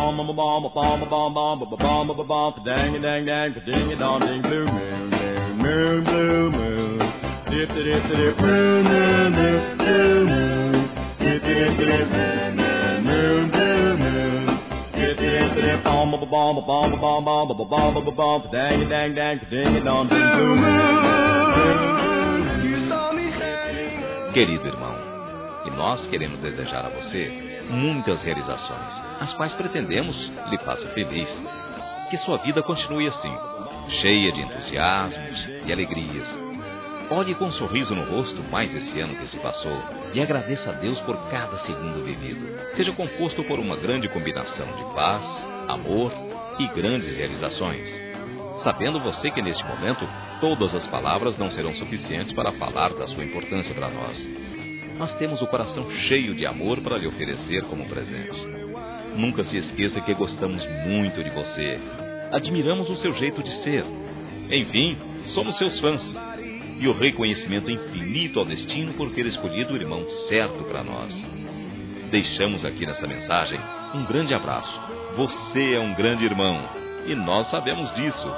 Querido irmão, e nós queremos desejar a você muitas realizações, as quais pretendemos lhe faça feliz. Que sua vida continue assim, cheia de entusiasmos e alegrias. Olhe com um sorriso no rosto mais esse ano que se passou e agradeça a Deus por cada segundo vivido. Seja composto por uma grande combinação de paz, amor e grandes realizações. Sabendo você que neste momento todas as palavras não serão suficientes para falar da sua importância para nós. Nós temos o coração cheio de amor para lhe oferecer como presente. Nunca se esqueça que gostamos muito de você. Admiramos o seu jeito de ser. Enfim, somos seus fãs. E o reconhecimento infinito ao destino por ter escolhido o irmão certo para nós. Deixamos aqui nessa mensagem um grande abraço. Você é um grande irmão. E nós sabemos disso.